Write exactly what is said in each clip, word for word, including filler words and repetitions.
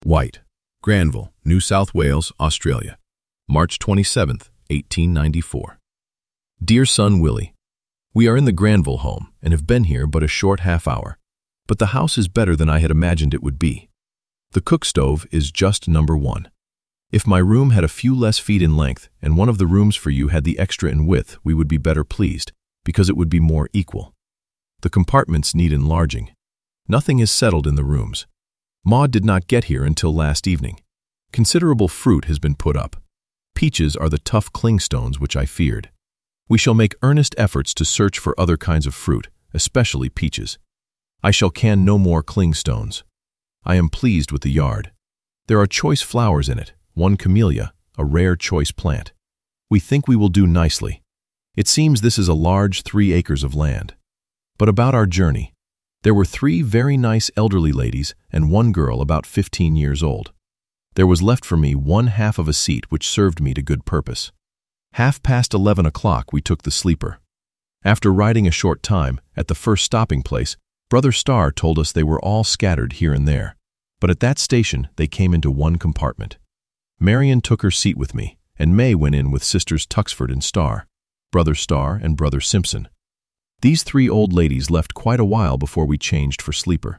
White, Granville, New South Wales, Australia, March twenty-seventh, eighteen ninety-four. Dear son Willie, we are in the Granville home and have been here but a short half hour, but the house is better than I had imagined it would be. The cook stove is just number one. If my room had a few less feet in length and one of the rooms for you had the extra in width, we would be better pleased, because it would be more equal. The compartments need enlarging. Nothing is settled in the rooms. Maud did not get here until last evening. Considerable fruit has been put up. Peaches are the tough clingstones which I feared. We shall make earnest efforts to search for other kinds of fruit, especially peaches. I shall can no more clingstones. I am pleased with the yard. There are choice flowers in it, one camellia, a rare choice plant. We think we will do nicely. It seems this is a large three acres of land. But about our journey, there were three very nice elderly ladies and one girl about fifteen years old. There was left for me one half of a seat which served me to good purpose. Half past eleven o'clock we took the sleeper. After riding a short time, at the first stopping place, Brother Starr told us they were all scattered here and there, but at that station they came into one compartment. Marion took her seat with me, and May went in with Sisters Tuxford and Starr, Brother Starr and Brother Simpson. These three old ladies left quite a while before we changed for sleeper.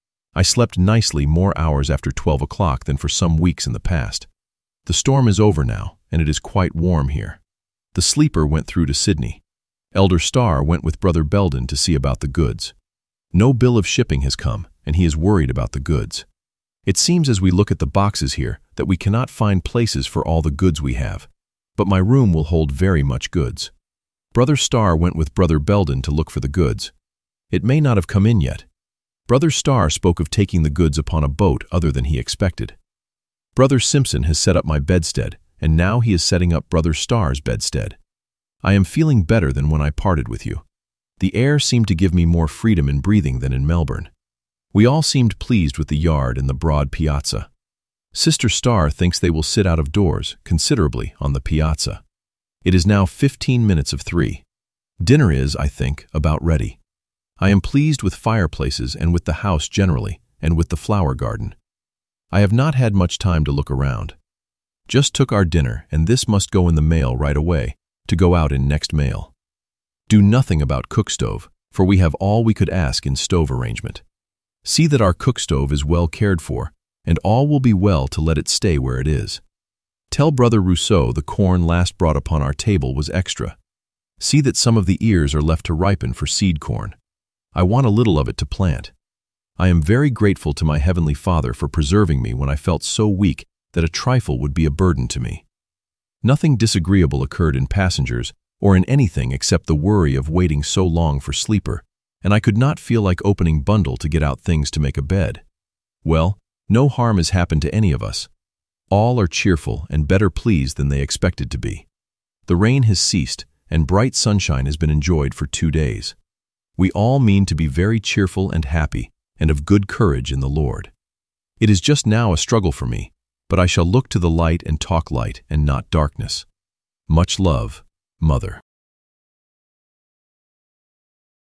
I slept nicely more hours after twelve o'clock than for some weeks in the past. The storm is over now, and it is quite warm here. The sleeper went through to Sydney. Elder Starr went with Brother Belden to see about the goods. No bill of shipping has come, and he is worried about the goods. It seems as we look at the boxes here that we cannot find places for all the goods we have, but my room will hold very much goods. Brother Starr went with Brother Belden to look for the goods. It may not have come in yet. Brother Starr spoke of taking the goods upon a boat other than he expected. Brother Simpson has set up my bedstead, and now he is setting up Brother Starr's bedstead. I am feeling better than when I parted with you. The air seemed to give me more freedom in breathing than in Melbourne. We all seemed pleased with the yard and the broad piazza. Sister Starr thinks they will sit out of doors considerably on the piazza. It is now fifteen minutes of three. Dinner is, I think, about ready. I am pleased with fireplaces and with the house generally, and with the flower garden. I have not had much time to look around. Just took our dinner, and this must go in the mail right away, to go out in next mail. Do nothing about cook stove, for we have all we could ask in stove arrangement. See that our cook stove is well cared for, and all will be well to let it stay where it is. Tell Brother Rousseau the corn last brought upon our table was extra. See that some of the ears are left to ripen for seed corn. I want a little of it to plant. I am very grateful to my Heavenly Father for preserving me when I felt so weak that a trifle would be a burden to me. Nothing disagreeable occurred in passengers or in anything except the worry of waiting so long for sleeper, and I could not feel like opening bundle to get out things to make a bed. Well, no harm has happened to any of us. All are cheerful and better pleased than they expected to be. The rain has ceased, and bright sunshine has been enjoyed for two days. We all mean to be very cheerful and happy, and of good courage in the Lord. It is just now a struggle for me, but I shall look to the light and talk light and not darkness. Much love, Mother.